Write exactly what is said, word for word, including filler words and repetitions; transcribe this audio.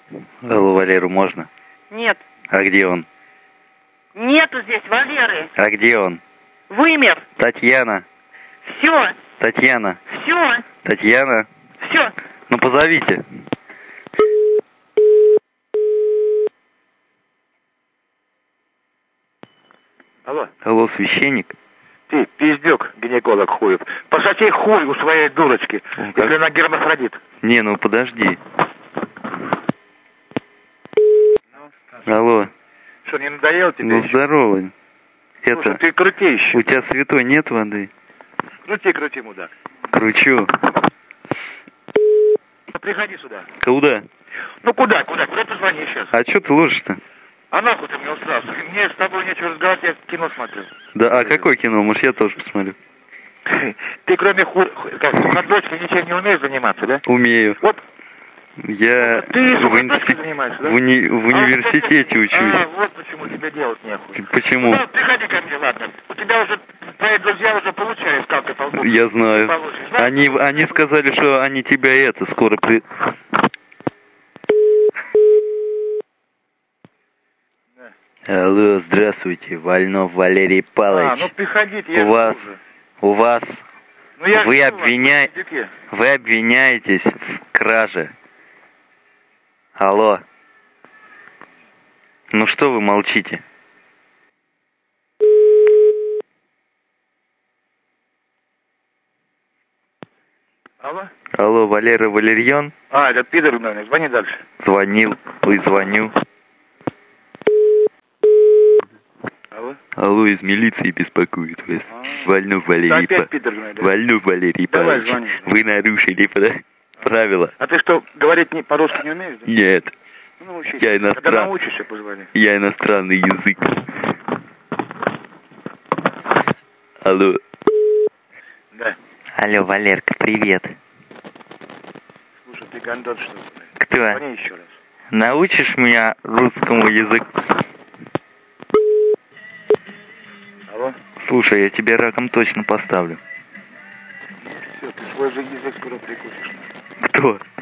Алло, Валеру можно? Нет. А где он? Нету здесь Валеры. А где он? Вымер. Татьяна. Все. Татьяна. Все. Татьяна. Все. Ну позовите. Алло. Алло, священник? Ты, пиздюк, гинеколог хуев. Пососи хуй у своей дурочки, Ну, если она гермафродит. Не, ну подожди. Алло. Что, не надоел тебе? Ну еще? здорово. Слушай, Это... ты крути еще. У тебя святой нет воды? Крути, крути, мудак. Кручу. Ну, приходи сюда. Куда? Ну куда, куда? Куда ты звонишь сейчас? А что ты ложишь-то? А нахуй ты мне устраиваешь? Мне с тобой нечего разговаривать, я кино смотрю. Да, а какое кино? Может, я тоже посмотрю? Ты кроме хуй, как, сумасбродки ничем не умеешь заниматься, да? Умею. Вот. Я Ты в, сумасбродкой инст- занимаешься, да? в, уни... в университете а, учусь. А, вот почему тебе делать нехуй. Почему? Ну, приходи ко мне, ладно. У тебя уже, твои друзья уже получали скалкой по лбу. Я знаю. Получишь, да? Они, они сказали, что они тебя это скоро при... Алло, здравствуйте, Вольнов Валерий Павлович. А, ну приходите, я у вас, уже. у вас, Ну, я вы, жду обвиня... вас, вы обвиняетесь в краже. Алло. Ну что вы молчите? Алло? Алло, Валера Валерьян? А, этот пидор, наверное, звони дальше. Звонил, ой, звоню. Алло? Алло, из милиции беспокоит вас. А. Вольнов Валерий Да, опять Па- пидор, наверное, да? Вольнов Валерий Давай, Павлович. звони. Вы нарушили пра- правила. А ты что, говорить не, по-русски не умеешь? Да? Нет, Ну, научись. я иностран- Когда научишься, позвони. я иностранный язык. Алло. Да. Алло, Валерка, привет. Слушай, ты гондон, что ли? Кто? Звони еще раз. Научишь меня русскому языку? Алло? Слушай, я тебе раком точно поставлю. Все, ты свой же язык скоро прикусишь. Кто?